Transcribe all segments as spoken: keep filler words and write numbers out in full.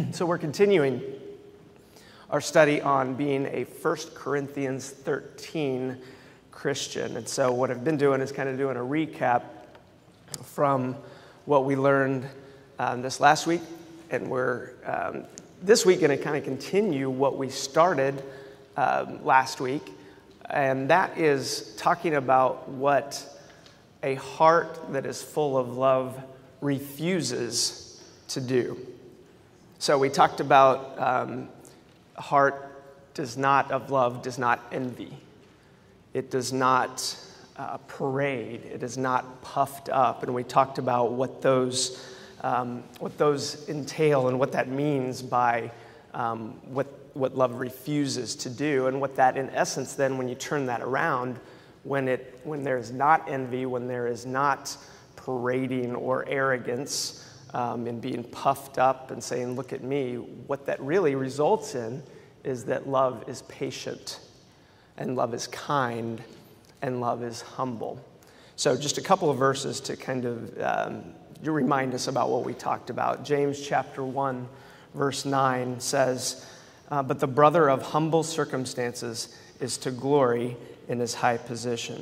So we're continuing our study on being a First Corinthians thirteen Christian. And so what I've been doing is kind of doing a recap from what we learned um, this last week. And we're um, this week going to kind of continue what we started um, last week. And that is talking about what a heart that is full of love refuses to do. So we talked about um, a heart does not of love does not envy. It does not uh, parade. It is not puffed up. And we talked about what those um, what those entail and what that means by um, what what love refuses to do, and what that in essence then, when you turn that around, when it when there is not envy, when there is not parading or arrogance, Um, and being puffed up and saying, look at me, what that really results in is that love is patient, and love is kind, and love is humble. So just a couple of verses to kind of um, to remind us about what we talked about. James chapter one, verse nine says, uh, but the brother of humble circumstances is to glory in his high position.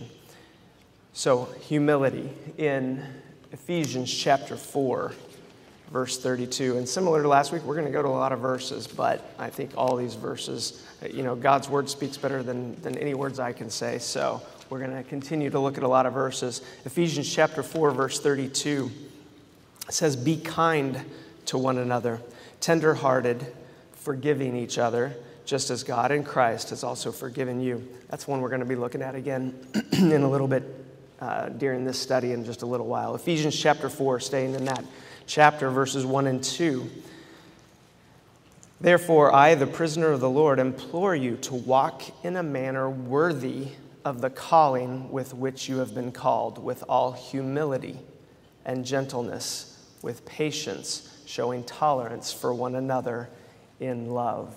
So humility in Ephesians chapter four, verse thirty-two. And similar to last week, we're going to go to a lot of verses, but I think all these verses, you know, God's word speaks better than, than any words I can say. So we're going to continue to look at a lot of verses. Ephesians chapter four, verse thirty-two says, be kind to one another, tender-hearted, forgiving each other, just as God in Christ has also forgiven you. That's one we're going to be looking at again in a little bit uh, during this study in just a little while. Ephesians chapter four, staying in that chapter, verses one and two. Therefore, I, the prisoner of the Lord, implore you to walk in a manner worthy of the calling with which you have been called, with all humility and gentleness, with patience, showing tolerance for one another in love.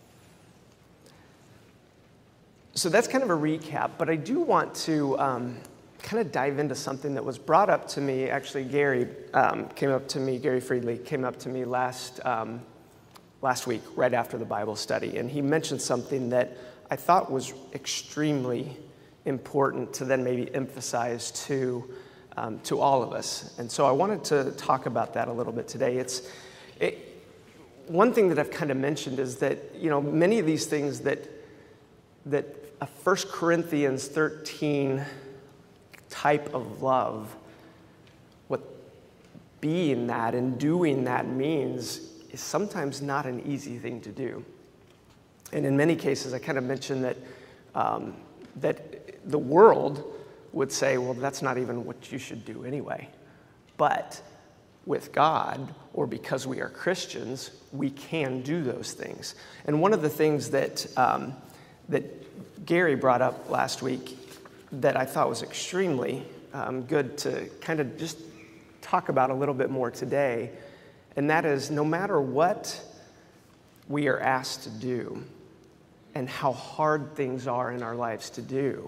So that's kind of a recap, but I do want to um, kind of dive into something that was brought up to me. Actually, Gary um, came up to me, Gary Friedley came up to me last, um, last week, right after the Bible study, and he mentioned something that I thought was extremely important to then maybe emphasize to, um, to all of us. And so I wanted to talk about that a little bit today. It's it, one thing that I've kind of mentioned is that, you know, many of these things that, that a First Corinthians thirteen type of love, what being that and doing that means is sometimes not an easy thing to do. And in many cases, I kind of mentioned that um, that the world would say, well, that's not even what you should do anyway. But with God, or because we are Christians, we can do those things. And one of the things that um, that Gary brought up last week that I thought was extremely um, good to kind of just talk about a little bit more today, and that is no matter what we are asked to do and how hard things are in our lives to do,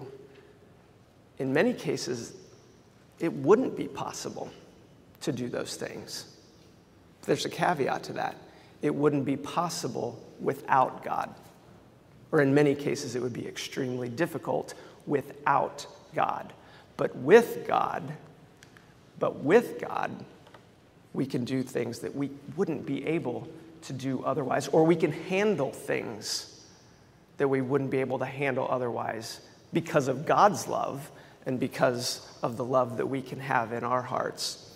in many cases, it wouldn't be possible to do those things. There's a caveat to that. It wouldn't be possible without God. Or in many cases, it would be extremely difficult without God. But with God, but with God, we can do things that we wouldn't be able to do otherwise, or we can handle things that we wouldn't be able to handle otherwise because of God's love and because of the love that we can have in our hearts.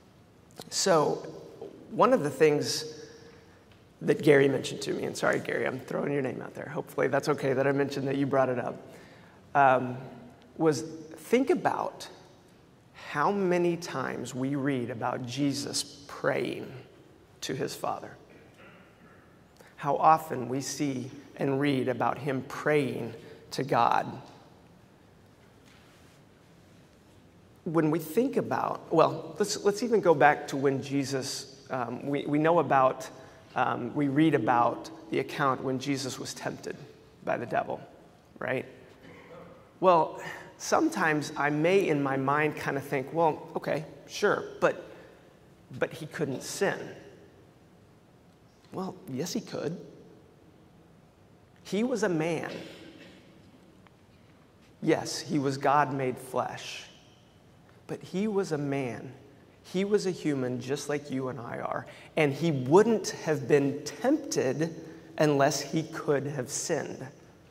So one of the things that Gary mentioned to me, and sorry, Gary, I'm throwing your name out there. Hopefully that's okay that I mentioned that you brought it up, um, was think about how many times we read about Jesus praying to his Father. How often we see and read about him praying to God. When we think about, well, let's, let's even go back to when Jesus, um, we, we know about, um, we read about the account when Jesus was tempted by the devil, right? Well, sometimes I may in my mind kind of think, well, okay, sure, but, but he couldn't sin. Well, yes, he could. He was a man. Yes, he was God made flesh. But he was a man. He was a human just like you and I are. And he wouldn't have been tempted unless he could have sinned.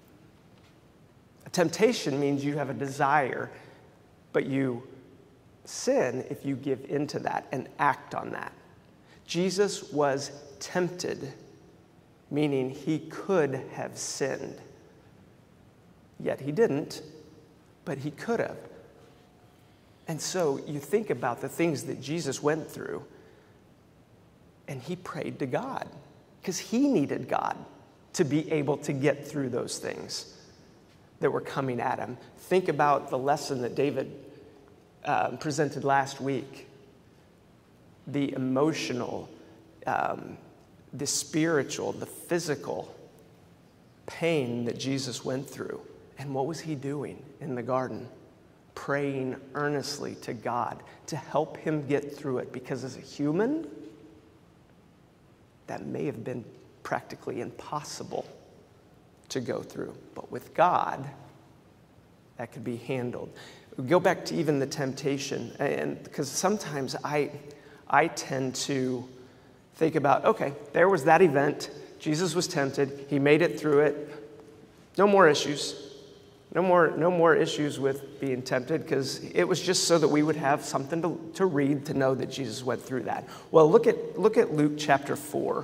A temptation means you have a desire, but you sin if you give into that and act on that. Jesus was tempted, meaning he could have sinned. Yet he didn't, but he could have. And so you think about the things that Jesus went through, and he prayed to God because he needed God to be able to get through those things that were coming at him. Think about the lesson that David uh, presented last week, the emotional, um, the spiritual, the physical pain that Jesus went through. And what was he doing in the garden? Praying earnestly to God to help him get through it, because as a human, that may have been practically impossible to go through. But with God, that could be handled. Go back to even the temptation, and because sometimes I, I tend to think about, okay, there was that event. Jesus was tempted. He made it through it. No more issues. No more, no more issues with being tempted, because it was just so that we would have something to, to read to know that Jesus went through that. Well, look at, look at Luke chapter four.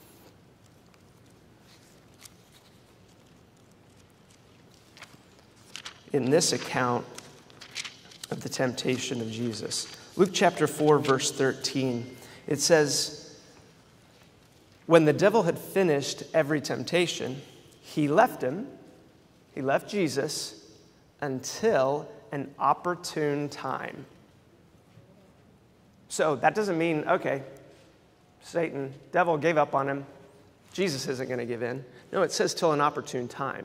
In this account of the temptation of Jesus. Luke chapter four, verse thirteen, it says, when the devil had finished every temptation, he left him, he left Jesus until an opportune time. So that doesn't mean, okay, Satan, devil gave up on him. Jesus isn't going to give in. No, it says till an opportune time.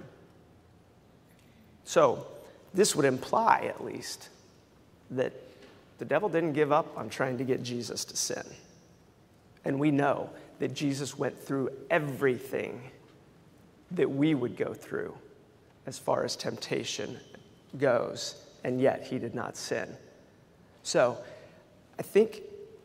So this would imply, at least, that the devil didn't give up on trying to get Jesus to sin. And we know that Jesus went through everything that we would go through as far as temptation goes, and yet he did not sin. So I think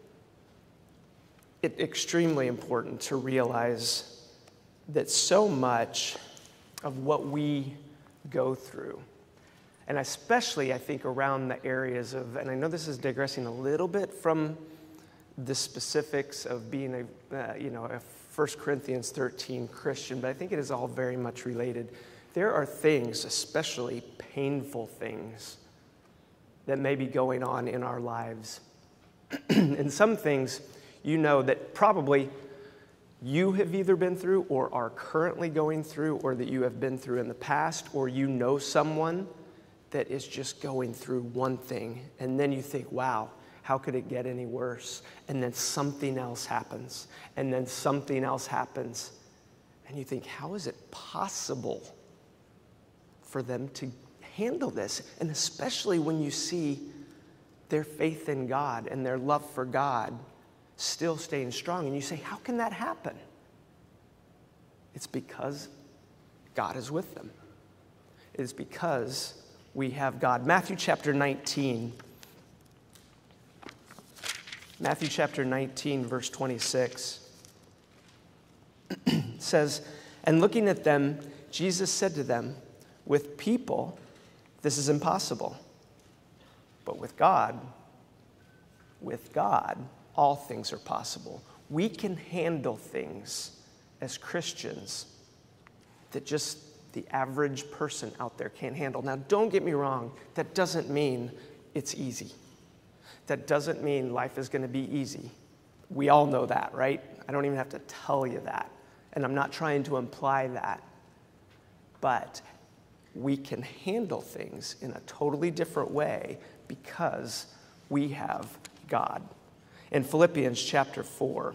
it's extremely important to realize that so much of what we go through, and especially I think around the areas of, and I know this is digressing a little bit from the specifics of being a, uh, you know, a First Corinthians thirteen Christian, but I think it is all very much related. There are things, especially painful things, that may be going on in our lives. And some things you know that probably you have either been through or are currently going through, or that you have been through in the past, or you know someone that is just going through one thing, and then you think, wow, how could it get any worse? And then something else happens, and then something else happens, and you think, how is it possible for them to handle this? And especially when you see their faith in God and their love for God still staying strong, and you say, how can that happen? It's because God is with them. It is because we have God. Matthew chapter nineteen. Matthew chapter nineteen, verse twenty-six says, and looking at them, Jesus said to them, with people, this is impossible. But with God, with God, all things are possible. We can handle things as Christians that just the average person out there can't handle. Now, don't get me wrong. That doesn't mean it's easy. That doesn't mean life is going to be easy. We all know that, right? I don't even have to tell you that. And I'm not trying to imply that. But we can handle things in a totally different way because we have God. In Philippians chapter four,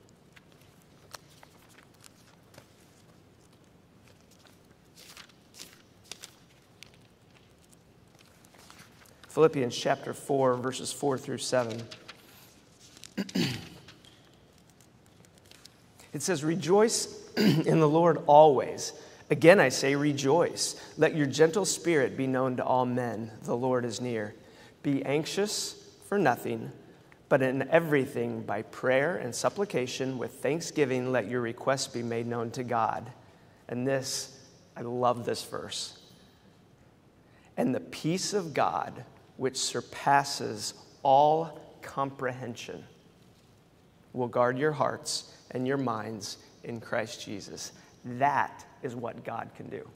Philippians chapter four, verses four through seven. It says, rejoice in the Lord always. Again, I say rejoice. Let your gentle spirit be known to all men. The Lord is near. Be anxious for nothing, but in everything by prayer and supplication with thanksgiving, let your requests be made known to God. And this, I love this verse. And the peace of God, which surpasses all comprehension, will guard your hearts and your minds in Christ Jesus. That is what God can do.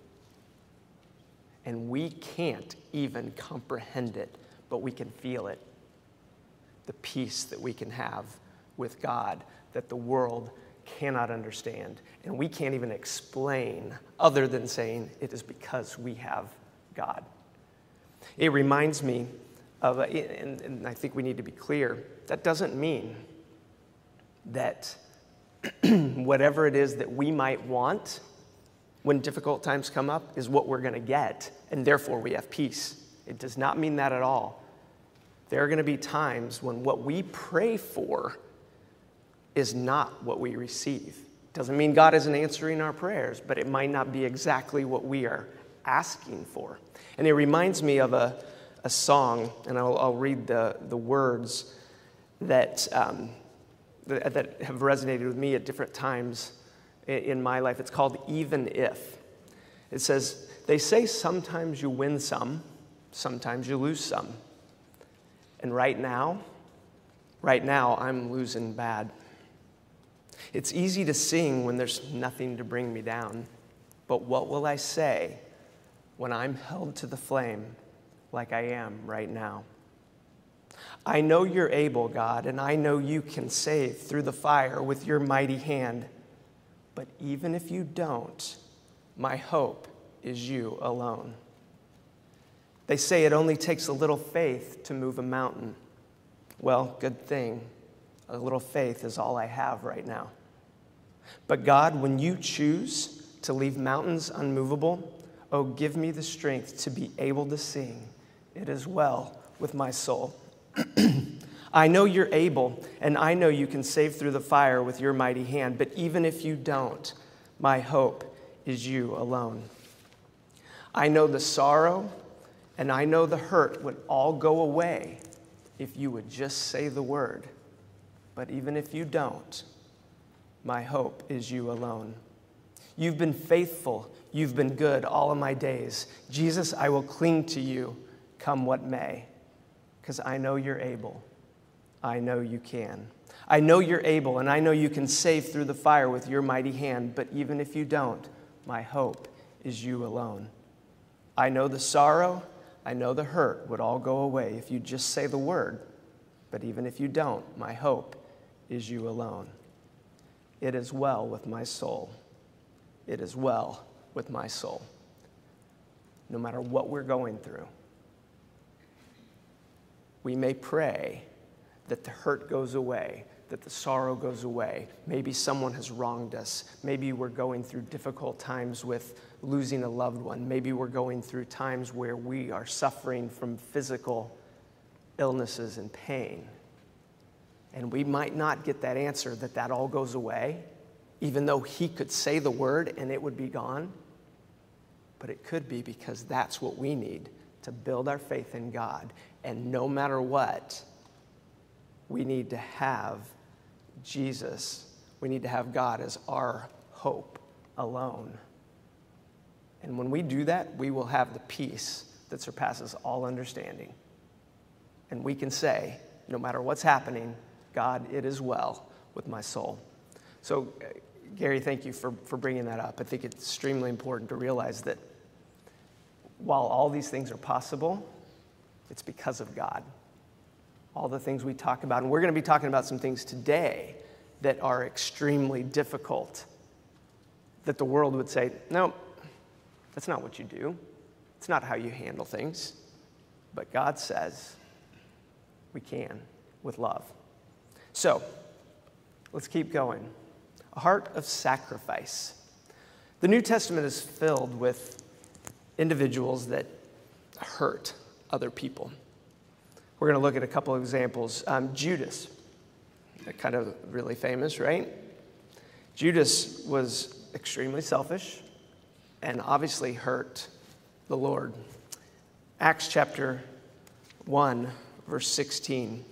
And we can't even comprehend it, but we can feel it. The peace that we can have with God that the world cannot understand. And we can't even explain other than saying it is because we have God. It reminds me of, a, and, and I think we need to be clear, that doesn't mean that whatever it is that we might want when difficult times come up is what we're going to get, and therefore we have peace. It does not mean that at all. There are going to be times when what we pray for is not what we receive. Doesn't mean God isn't answering our prayers, but it might not be exactly what we are asking for. And it reminds me of a, a song, and I'll, I'll read the, the words that, um, that, that have resonated with me at different times in, in my life. It's called Even If. It says, they say sometimes you win some, sometimes you lose some. And right now, right now, I'm losing bad. It's easy to sing when there's nothing to bring me down. But what will I say when I'm held to the flame like I am right now? I know you're able, God, and I know you can save through the fire with your mighty hand. But even if you don't, my hope is you alone. They say it only takes a little faith to move a mountain. Well, good thing. A little faith is all I have right now. But God, when you choose to leave mountains unmovable, oh, give me the strength to be able to sing. It is well with my soul. I know you're able, and I know you can save through the fire with your mighty hand. But even if you don't, my hope is you alone. I know the sorrow and I know the hurt would all go away if you would just say the word. But even if you don't, my hope is you alone. You've been faithful. You've been good all of my days. Jesus, I will cling to you, come what may, because I know you're able. I know you can. I know you're able, and I know you can save through the fire with your mighty hand. But even if you don't, my hope is you alone. I know the sorrow, I know the hurt would all go away if you just say the word. But even if you don't, my hope is you alone. It is well with my soul. It is well with my soul. No matter what we're going through, we may pray that the hurt goes away, that the sorrow goes away. Maybe someone has wronged us. Maybe we're going through difficult times with losing a loved one. Maybe we're going through times where we are suffering from physical illnesses and pain. And we might not get that answer that that all goes away, even though he could say the word and it would be gone. But it could be because that's what we need to build our faith in God. And no matter what, we need to have Jesus. We need to have God as our hope alone. And when we do that, we will have the peace that surpasses all understanding. And we can say, no matter what's happening, God, it is well with my soul. So, uh, Gary, thank you for, for bringing that up. I think it's extremely important to realize that while all these things are possible, it's because of God. All the things we talk about, and we're going to be talking about some things today that are extremely difficult, that the world would say, no, that's not what you do. It's not how you handle things. But God says we can with love. So, let's keep going. A heart of sacrifice. The New Testament is filled with individuals that hurt other people. We're going to look at a couple of examples. Um, Judas, kind of really famous, right? Judas was extremely selfish and obviously hurt the Lord. Acts chapter one, verse sixteen.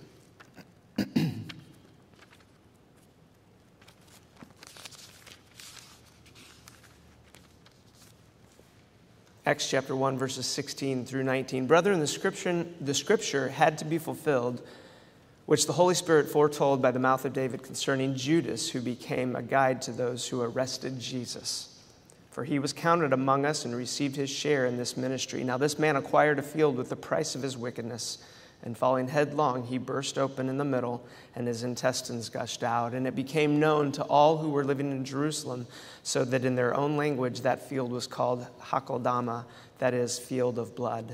Acts chapter one, verses sixteen through nineteen. Brethren, the scripture, the scripture had to be fulfilled, which the Holy Spirit foretold by the mouth of David concerning Judas, who became a guide to those who arrested Jesus. For he was counted among us and received his share in this ministry. Now this man acquired a field with the price of his wickedness, and falling headlong, he burst open in the middle, and his intestines gushed out. And it became known to all who were living in Jerusalem, so that in their own language that field was called Hakeldama, that is, field of blood.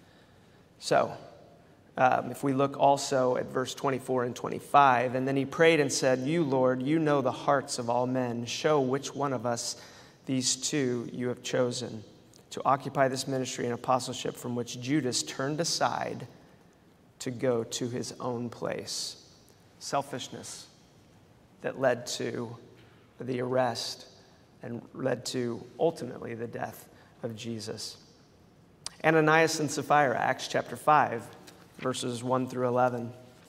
So, um, if we look also at verse twenty-four and twenty-five, and then he prayed and said, You, Lord, you know the hearts of all men. Show which one of us these two you have chosen to occupy this ministry and apostleship from which Judas turned aside to go to his own place. Selfishness that led to the arrest and led to ultimately the death of Jesus. Ananias and Sapphira, Acts chapter five, verses one through eleven.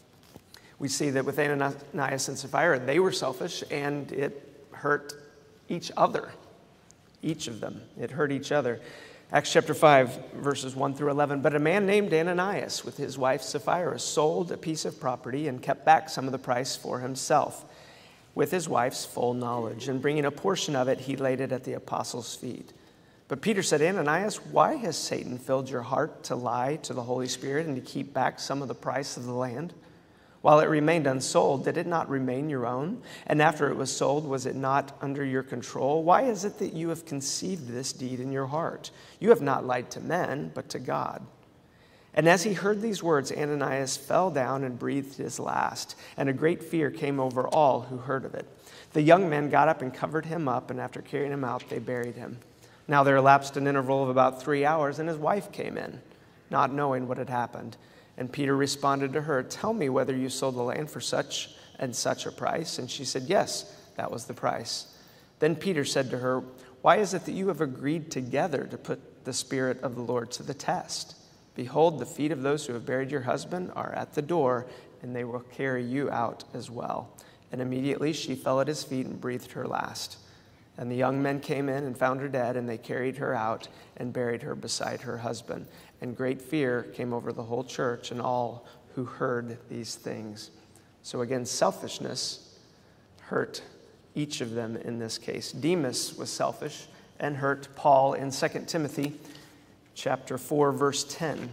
We see that with Ananias and Sapphira, they were selfish and it hurt each other. Each of them. It hurt each other. Acts chapter five, verses one through eleven. But a man named Ananias with his wife Sapphira sold a piece of property and kept back some of the price for himself with his wife's full knowledge. And bringing a portion of it, he laid it at the apostles' feet. But Peter said, Ananias, why has Satan filled your heart to lie to the Holy Spirit and to keep back some of the price of the land? While it remained unsold, did it not remain your own? And after it was sold, was it not under your control? Why is it that you have conceived this deed in your heart? You have not lied to men, but to God. And as he heard these words, Ananias fell down and breathed his last, and a great fear came over all who heard of it. The young men got up and covered him up, and after carrying him out, they buried him. Now there elapsed an interval of about three hours, and his wife came in, not knowing what had happened. And Peter responded to her, Tell me whether you sold the land for such and such a price. And she said, Yes, that was the price. Then Peter said to her, Why is it that you have agreed together to put the Spirit of the Lord to the test? Behold, the feet of those who have buried your husband are at the door, and they will carry you out as well. And immediately she fell at his feet and breathed her last. And the young men came in and found her dead, and they carried her out and buried her beside her husband. And great fear came over the whole church and all who heard these things. So again, selfishness hurt each of them in this case. Demas was selfish and hurt Paul in Second Timothy chapter four, verse ten.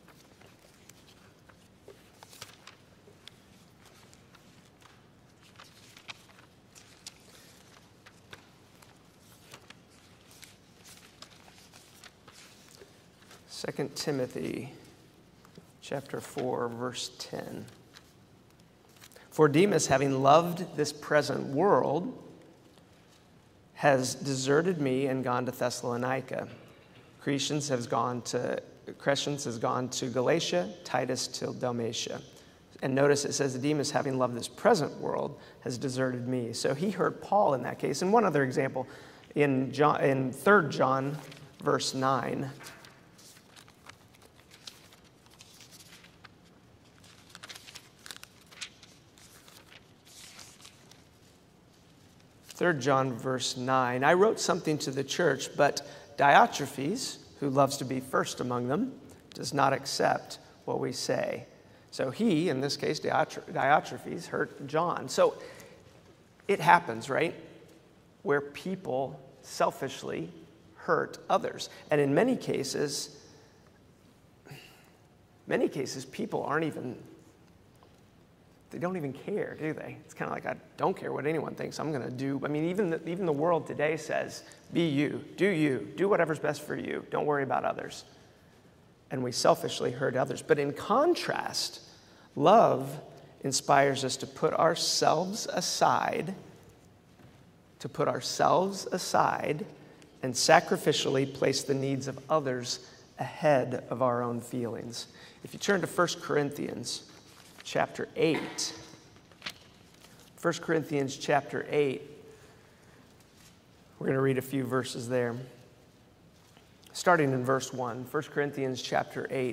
Second Timothy chapter four, verse ten. For Demas, having loved this present world, has deserted me and gone to Thessalonica. Crescens has gone to Crescens has gone to Galatia, Titus to Dalmatia. And notice it says Demas, having loved this present world, has deserted me. So he hurt Paul in that case. And one other example, in John, in Third John, verse nine. Third John, verse nine. I wrote something to the church, but Diotrephes, who loves to be first among them, does not accept what we say. So he, in this case, Diotrephes, hurt John. So it happens, right? Where people selfishly hurt others. And in many cases, many cases, people aren't even, they don't even care, do they? It's kind of like, I don't care what anyone thinks. I'm going to do, I mean, even the, even the world today says, be you, do you, do whatever's best for you. Don't worry about others. And we selfishly hurt others. But in contrast, love inspires us to put ourselves aside, to put ourselves aside and sacrificially place the needs of others ahead of our own feelings. If you turn to First Corinthians chapter eight. First Corinthians chapter eight. We're going to read a few verses there. Starting in verse one, First Corinthians chapter eight.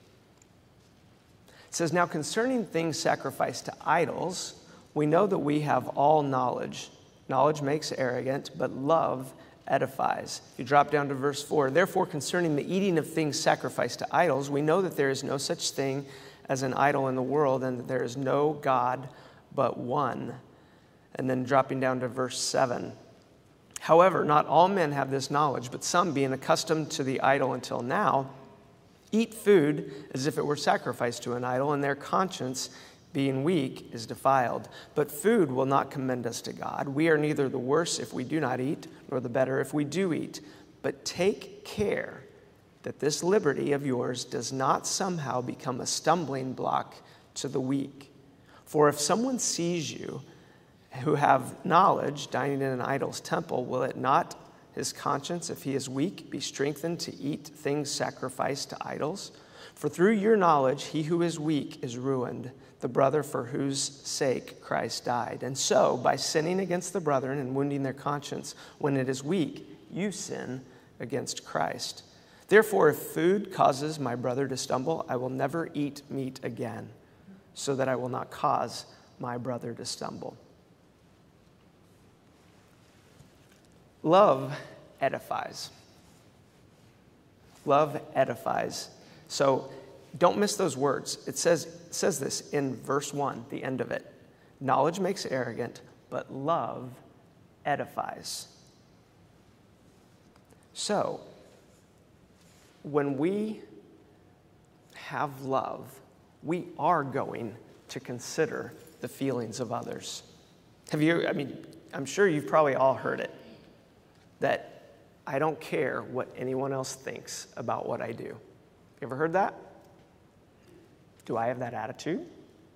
It says, "Now concerning things sacrificed to idols, we know that we have all knowledge. Knowledge makes arrogant, but love edifies." If you drop down to verse four, "Therefore concerning the eating of things sacrificed to idols, we know that there is no such thing as an idol in the world, and that there is no God but one." And then dropping down to verse seven. "However, not all men have this knowledge, but some, being accustomed to the idol until now, eat food as if it were sacrificed to an idol, and their conscience, being weak, is defiled. But food will not commend us to God. We are neither the worse if we do not eat, nor the better if we do eat. But take care that this liberty of yours does not somehow become a stumbling block to the weak. For if someone sees you who have knowledge dining in an idol's temple, will it not his conscience, if he is weak, be strengthened to eat things sacrificed to idols? For through your knowledge he who is weak is ruined, the brother for whose sake Christ died. And so, by sinning against the brethren and wounding their conscience when it is weak, you sin against Christ. Therefore, if food causes my brother to stumble, I will never eat meat again, so that I will not cause my brother to stumble." Love edifies. Love edifies. So don't miss those words. It says, it says this in verse one, the end of it. Knowledge makes arrogant, but love edifies. So when we have love, we are going to consider the feelings of others. Have you, I mean, I'm sure you've probably all heard it, that I don't care what anyone else thinks about what I do. You ever heard that? Do I have that attitude?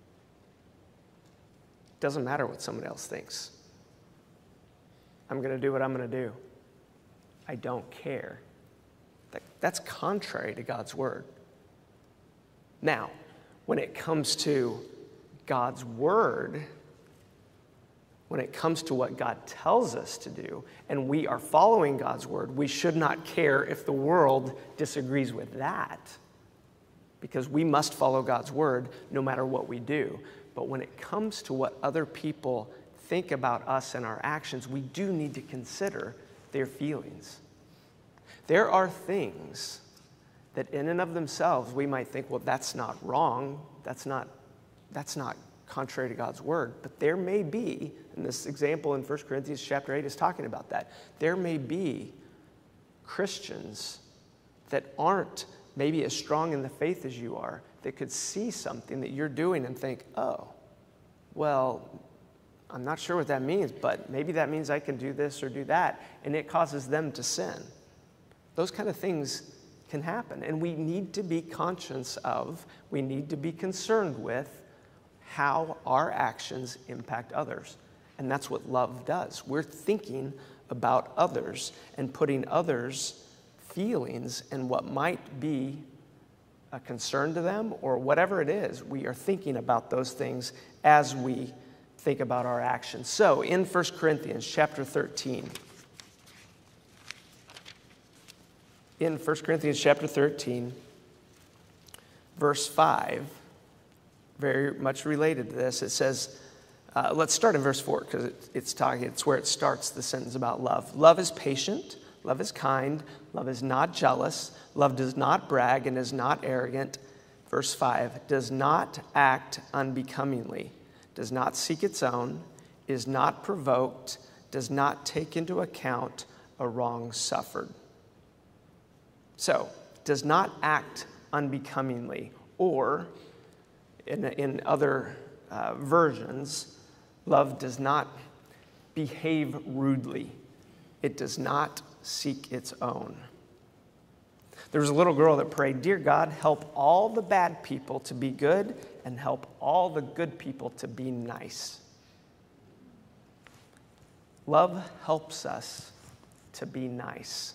Doesn't matter what someone else thinks. I'm going to do what I'm going to do. I don't care. That's contrary to God's word. Now, when it comes to God's word, when it comes to what God tells us to do, and we are following God's word, we should not care if the world disagrees with that, because we must follow God's word no matter what we do. But when it comes to what other people think about us and our actions, we do need to consider their feelings. There are things that in and of themselves we might think, well, that's not wrong, that's not, that's not contrary to God's word. But there may be, and this example in First Corinthians chapter eight is talking about that, there may be Christians that aren't maybe as strong in the faith as you are, that could see something that you're doing and think, oh, well, I'm not sure what that means, but maybe that means I can do this or do that, and it causes them to sin. Those kind of things can happen, and we need to be conscious of, we need to be concerned with how our actions impact others. And that's what love does. We're thinking about others and putting others' feelings and what might be a concern to them or whatever it is, we are thinking about those things as we think about our actions. So in First Corinthians chapter thirteen, in First Corinthians chapter thirteen, verse five, very much related to this, it says, uh, let's start in verse four because it, it's talking, it's where it starts the sentence about love. Love is patient, love is kind, love is not jealous, love does not brag and is not arrogant. Verse five, does not act unbecomingly, does not seek its own, is not provoked, does not take into account a wrong suffered. So, does not act unbecomingly, or in, in other uh, versions, love does not behave rudely. It does not seek its own. There was a little girl that prayed, "Dear God, help all the bad people to be good and help all the good people to be nice." Love helps us to be nice.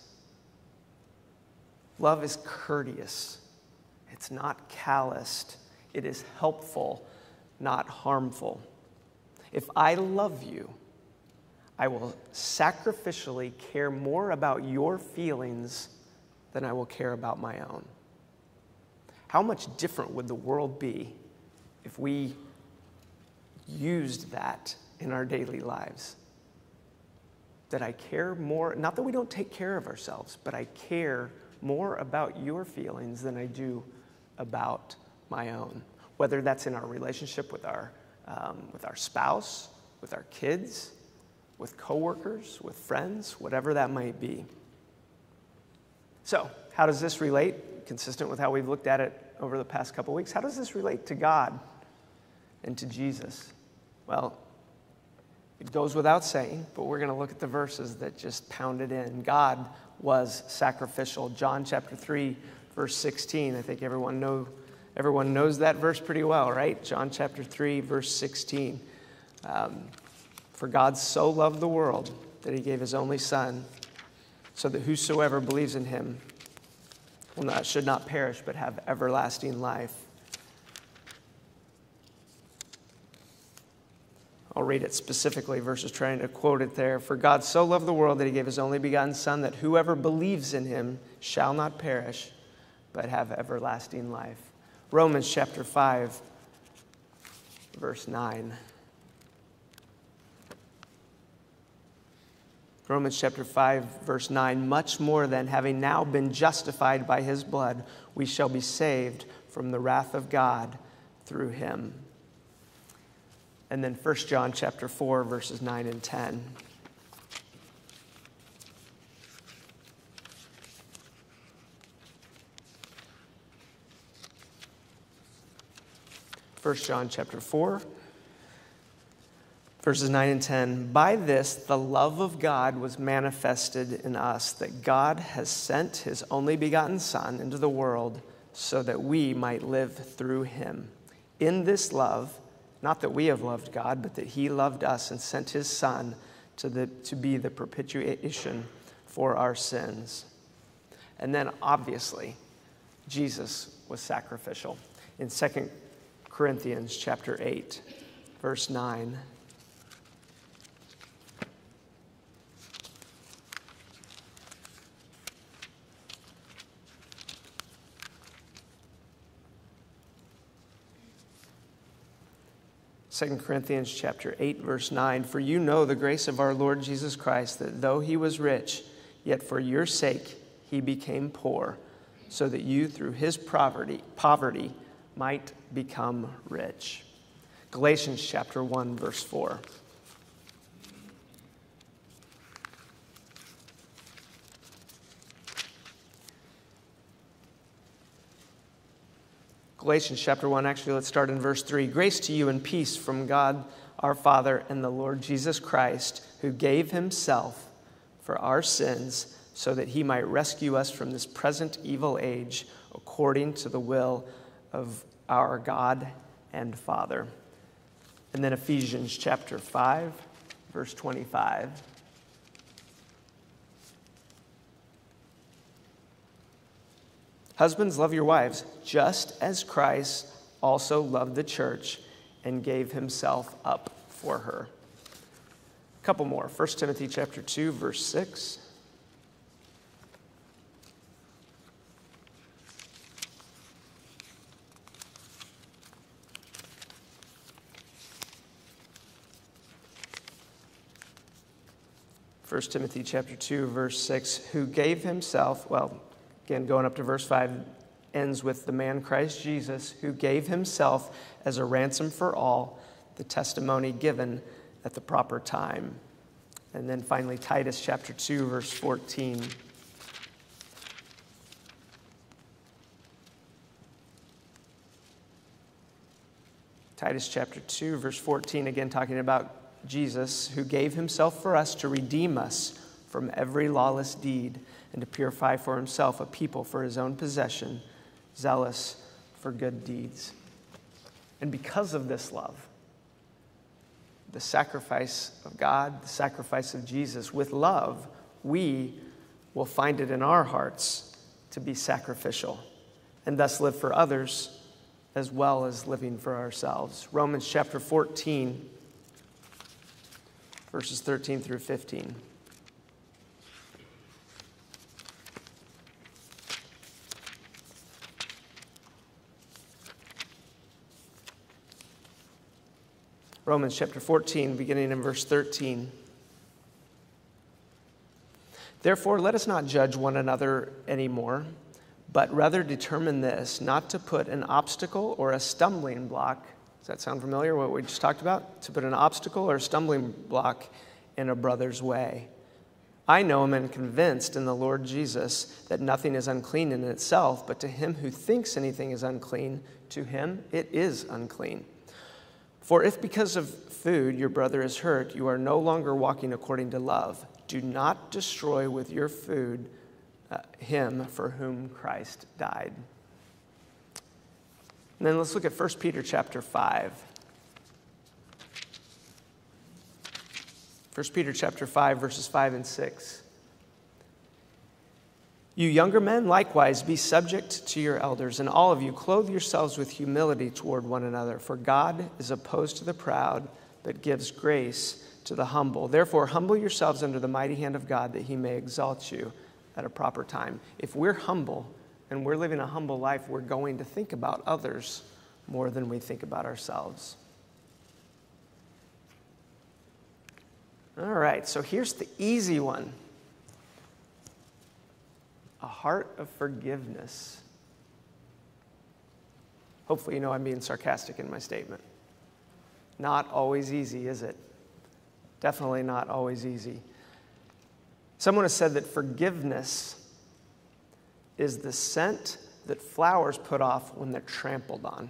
Love is courteous. It's not calloused. It is helpful, not harmful. If I love you, I will sacrificially care more about your feelings than I will care about my own. How much different would the world be if we used that in our daily lives? That I care more, not that we don't take care of ourselves, but I care more about your feelings than I do about my own. Whether that's in our relationship with our, um, with our spouse, with our kids, with coworkers, with friends, whatever that might be. So, how does this relate? Consistent with how we've looked at it over the past couple weeks, how does this relate to God and to Jesus? Well, it goes without saying, but we're going to look at the verses that just pound it in. God was sacrificial. John chapter three, verse sixteen. I think everyone know, everyone knows that verse pretty well, right? John chapter three, verse sixteen. Um, For God so loved the world that he gave his only Son, so that whosoever believes in him will not, should not perish, but have everlasting life. I'll read it specifically versus trying to quote it there. For God so loved the world that he gave his only begotten Son, that whoever believes in him shall not perish, but have everlasting life. Romans chapter five, verse nine. Romans chapter five, verse nine, much more than having now been justified by his blood, we shall be saved from the wrath of God through him. And then First John chapter four, verses nine and ten. First John chapter four, verses nine and ten. By this the love of God was manifested in us, that God has sent his only begotten Son into the world so that we might live through him. In this love, not that we have loved God, but that he loved us and sent his Son to, the, to be the propitiation for our sins. And then obviously, Jesus was sacrificial. In Second Corinthians chapter eight, verse nine. Second Corinthians chapter eight, verse nine, for you know the grace of our Lord Jesus Christ, that though he was rich, yet for your sake he became poor, so that you through his poverty, poverty might become rich. Galatians chapter one, verse four. Galatians chapter one, actually, let's start in verse three. Grace to you and peace from God our Father and the Lord Jesus Christ, who gave himself for our sins so that he might rescue us from this present evil age according to the will of our God and Father. And then Ephesians chapter five, verse twenty-five. Husbands, love your wives, just as Christ also loved the church and gave himself up for her. A couple more. First Timothy chapter two, verse six. First Timothy chapter two, verse six, who gave himself, well, again, going up to verse five, ends with the man Christ Jesus, who gave himself as a ransom for all, the testimony given at the proper time. And then finally, Titus chapter two, verse fourteen. Titus chapter two, verse fourteen, again talking about Jesus, who gave himself for us to redeem us from every lawless deed, and to purify for himself a people for his own possession, zealous for good deeds. And because of this love, the sacrifice of God, the sacrifice of Jesus, with love, we will find it in our hearts to be sacrificial, and thus live for others as well as living for ourselves. Romans chapter fourteen, verses thirteen through fifteen. Romans chapter fourteen, beginning in verse thirteen. Therefore, let us not judge one another anymore, but rather determine this, not to put an obstacle or a stumbling block. Does that sound familiar, what we just talked about? To put an obstacle or a stumbling block in a brother's way. I know and am convinced in the Lord Jesus that nothing is unclean in itself, but to him who thinks anything is unclean, to him it is unclean. For if because of food your brother is hurt, you are no longer walking according to love. Do not destroy with your food uh, him for whom Christ died. And then let's look at First Peter chapter five. First Peter chapter five, verses five and six. You younger men, likewise, be subject to your elders, and all of you clothe yourselves with humility toward one another, for God is opposed to the proud, but gives grace to the humble. Therefore, humble yourselves under the mighty hand of God, that he may exalt you at a proper time. If we're humble and we're living a humble life, we're going to think about others more than we think about ourselves. All right, so here's the easy one. A heart of forgiveness. Hopefully you know I'm being sarcastic in my statement. Not always easy, is it? Definitely not always easy. Someone has said that forgiveness is the scent that flowers put off when they're trampled on.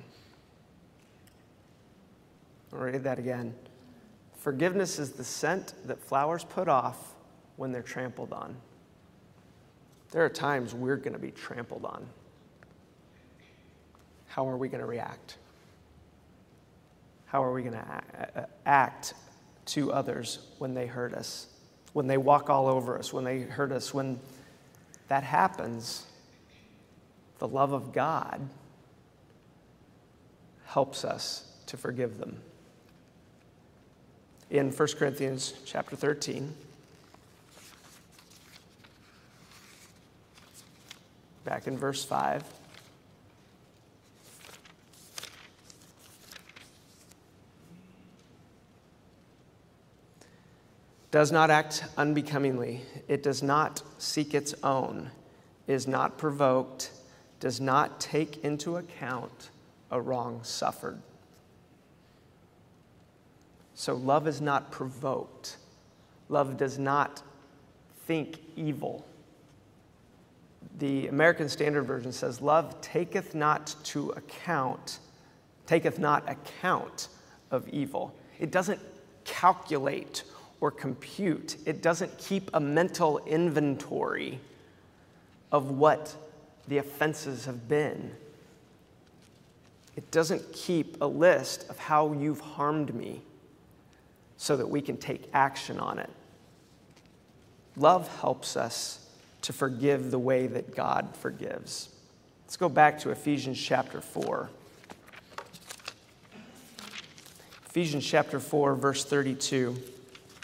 I'll read that again. Forgiveness is the scent that flowers put off when they're trampled on. There are times we're going to be trampled on. How are we going to react? How are we going to act to others when they hurt us, when they walk all over us, when they hurt us? When that happens, the love of God helps us to forgive them. In First Corinthians chapter thirteen, back in verse five, does not act unbecomingly, it does not seek its own, is not provoked, does not take into account a wrong suffered. So love is not provoked. Love does not think evil. The American Standard Version says, love taketh not to account, taketh not account of evil. It doesn't calculate or compute. It doesn't keep a mental inventory of what the offenses have been. It doesn't keep a list of how you've harmed me so that we can take action on it. Love helps us to forgive the way that God forgives. Let's go back to Ephesians chapter four. Ephesians chapter four, verse thirty-two. It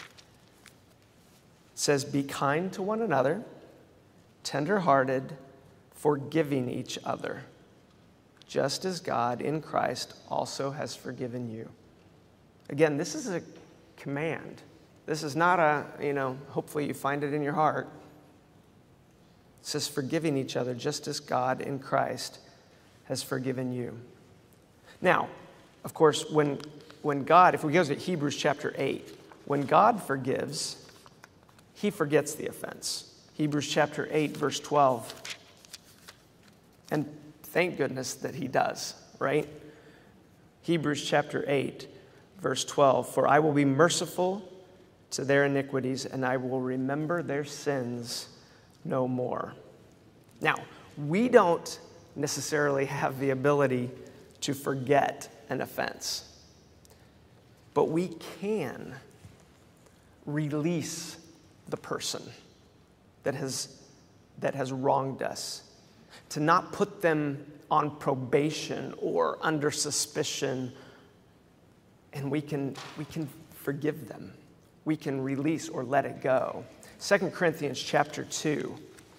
says, be kind to one another, tender-hearted, forgiving each other, just as God in Christ also has forgiven you. Again, this is a command. This is not a, you know, hopefully you find it in your heart. It says forgiving each other just as God in Christ has forgiven you. Now, of course, when, when God, if we go to Hebrews chapter eight, when God forgives, he forgets the offense. Hebrews chapter eight, verse twelve. And thank goodness that he does, right? Hebrews chapter eight, verse twelve. For I will be merciful to their iniquities, and I will remember their sins no more. Now, we don't necessarily have the ability to forget an offense, but we can release the person that has, that has wronged us, to not put them on probation or under suspicion, and we can, we can forgive them. we can release or let it go. Second Corinthians chapter two.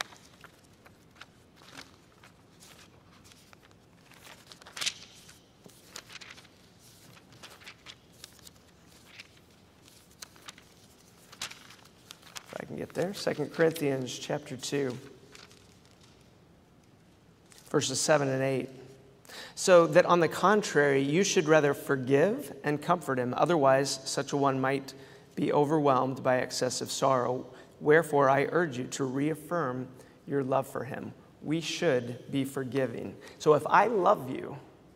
If I can get there. Second Corinthians chapter two, verses seven and eight. So that on the contrary, you should rather forgive and comfort him. Otherwise, such a one might be overwhelmed by excessive sorrow. Wherefore, I urge you to reaffirm your love for him. We should be forgiving. So if I love you,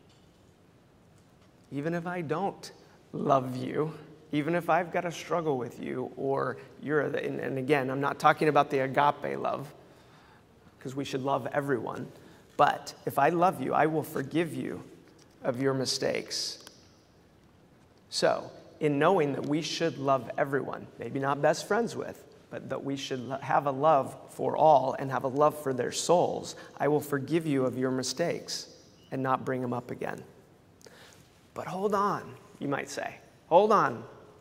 even if I don't love you, even if I've got a struggle with you, or you're, and, and again, I'm not talking about the agape love, because we should love everyone. But if I love you, I will forgive you of your mistakes. So, in knowing that we should love everyone, maybe not best friends with, but that we should have a love for all and have a love for their souls, I will forgive you of your mistakes and not bring them up again. But hold on, you might say. Hold on.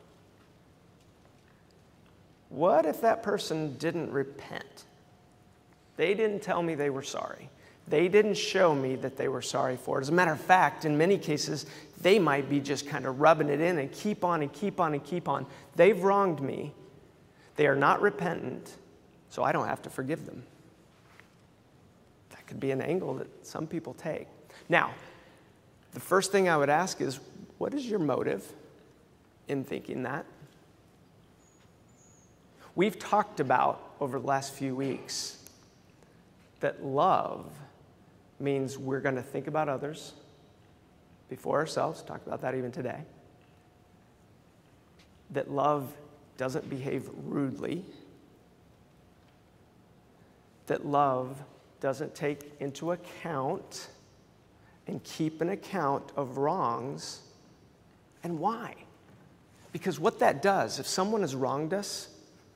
What if that person didn't repent? They didn't tell me they were sorry. They didn't show me that they were sorry for it. As a matter of fact, in many cases, they might be just kind of rubbing it in and keep on and keep on and keep on. They've wronged me. They are not repentant, so I don't have to forgive them. That could be an angle that some people take. Now, the first thing I would ask is, what is your motive in thinking that? We've talked about over the last few weeks that love means we're going to think about others before ourselves. Talked about that even today. That love doesn't behave rudely. That love doesn't take into account and keep an account of wrongs. And why? Because what that does, if someone has wronged us,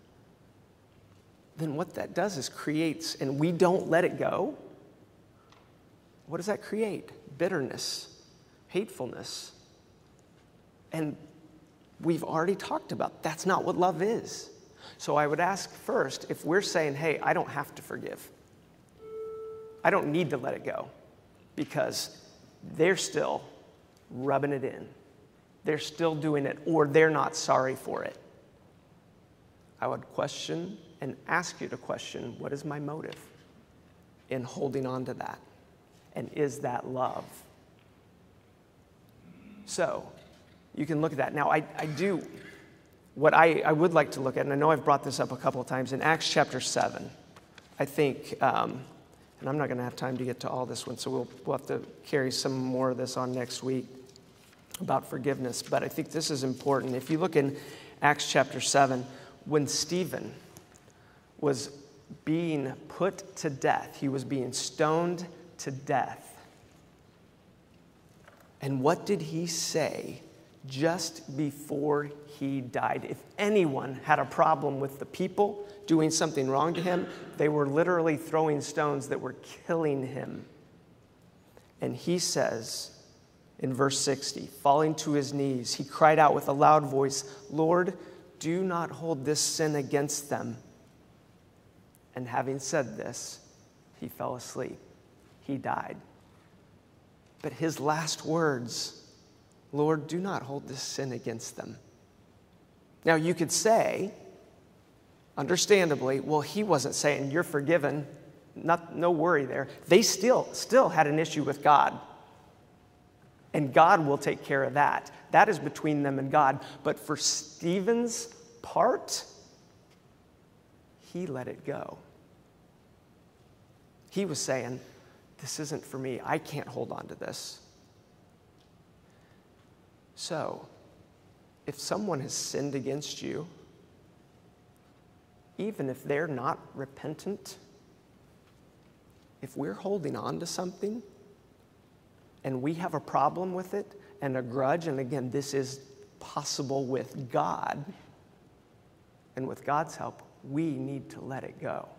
then what that does is creates, and we don't let it go, what does that create? Bitterness, hatefulness. And we've already talked about that's not what love is. So I would ask first, if we're saying, hey, I don't have to forgive. I don't need to let it go because they're still rubbing it in. They're still doing it, or they're not sorry for it. I would question and ask you to question, what is my motive in holding on to that? And is that love? So you can look at that. Now, I, I do, what I, I would like to look at, and I know I've brought this up a couple of times, in Acts chapter seven, I think, um, and I'm not going to have time to get to all this one, so we'll, we'll have to carry some more of this on next week about forgiveness. But I think this is important. If you look in Acts chapter seven, when Stephen was being put to death, he was being stoned to death. And what did he say just before he died? If anyone had a problem with the people doing something wrong to him, they were literally throwing stones that were killing him. And he says in verse sixty, falling to his knees, he cried out with a loud voice, Lord, do not hold this sin against them. And having said this, he fell asleep. He died. But his last words, Lord, do not hold this sin against them. Now you could say, understandably, well, he wasn't saying you're forgiven. Not, no worry there. They still, still had an issue with God. And God will take care of that. That is between them and God. But for Stephen's part, he let it go. He was saying, this isn't for me. I can't hold on to this. So, if someone has sinned against you, even if they're not repentant, if we're holding on to something and we have a problem with it and a grudge, and again, this is possible with God, and with God's help, we need to let it go.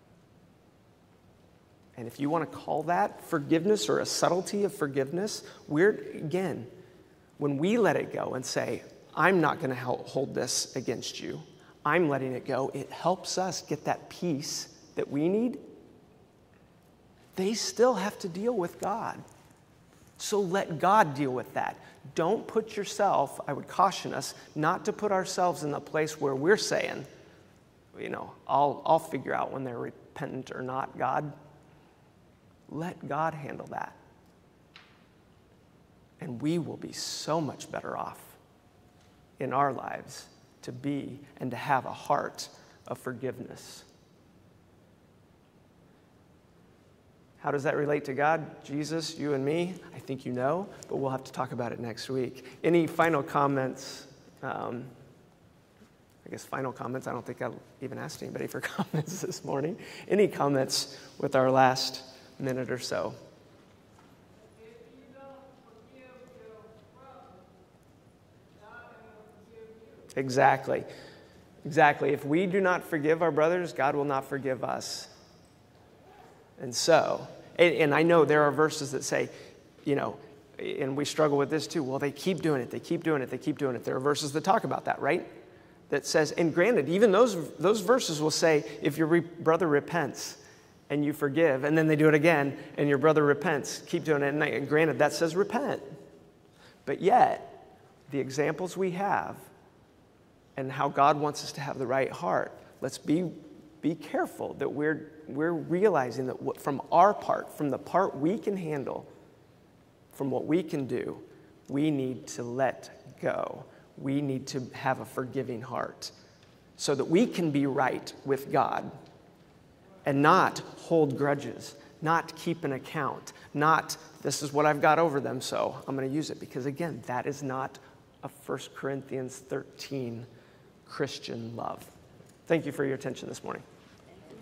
And if you want to call that forgiveness or a subtlety of forgiveness, we're, again, when we let it go and say, I'm not going to hold this against you. I'm letting it go. It helps us get that peace that we need. They still have to deal with God. So let God deal with that. Don't put yourself, I would caution us, not to put ourselves in the place where we're saying, you know, I'll, I'll figure out when they're repentant or not, God. Let God handle that. And we will be so much better off in our lives to be and to have a heart of forgiveness. How does that relate to God? Jesus, you and me? I think you know, but we'll have to talk about it next week. Any final comments? Um, I guess final comments. I don't think I even asked anybody for comments this morning. Any comments with our last minute or so? If you don't forgive your brother, God will forgive you. Exactly. Exactly. If we do not forgive our brothers, God will not forgive us. And so, and, and I know there are verses that say, you know, and we struggle with this too. Well, they keep doing it. They keep doing it. They keep doing it. There are verses that talk about that, right? That says, and granted, even those, those verses will say, if your re- brother repents and you forgive, and then they do it again, and your brother repents, keep doing it. And, and granted, that says repent. But yet, the examples we have and how God wants us to have the right heart, let's be Be careful that we're, we're realizing that what, from our part, from the part we can handle, from what we can do, we need to let go. We need to have a forgiving heart so that we can be right with God and not hold grudges, not keep an account, not this is what I've got over them, so I'm going to use it. Because again, that is not a First Corinthians thirteen Christian love. Thank you for your attention this morning.